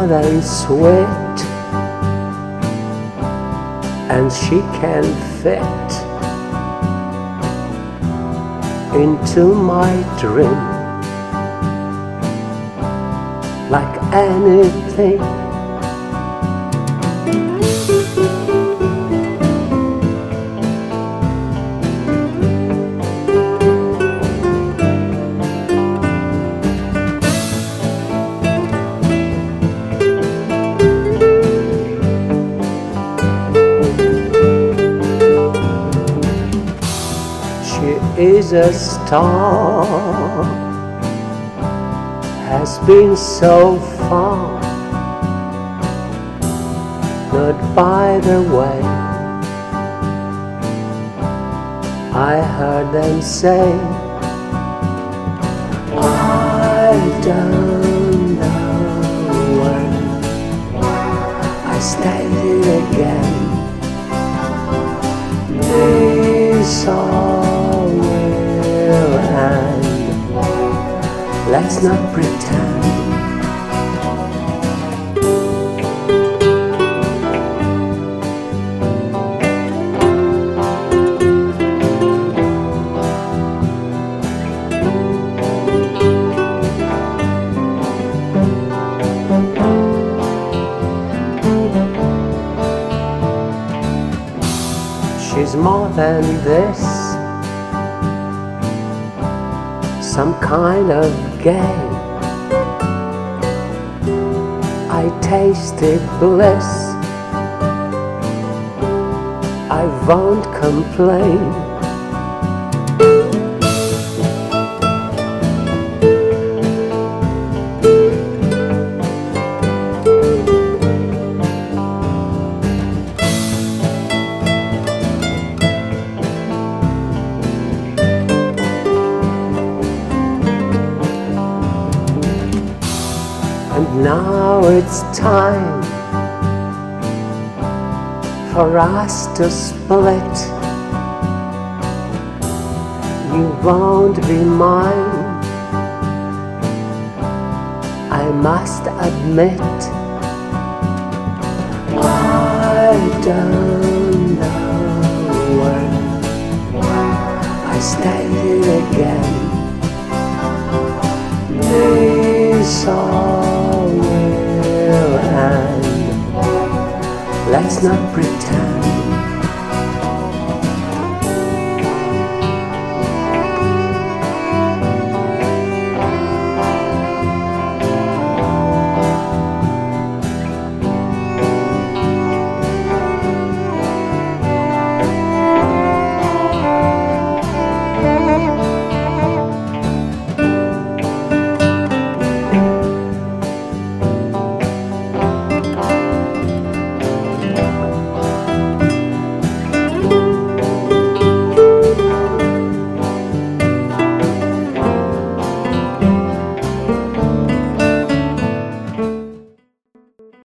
than sweet, and she can fit into my dream like anything. She is a star, has been so far, not by the way. I heard them say, I don't know when. I stated again, this all will end. Let's not pretend. She's more than this, some kind of game. I tasted bliss, I won't complain. And now it's time for us to split. You won't be mine, I must admit. I don't know when. I stated again, this all will end. Let's not pretend.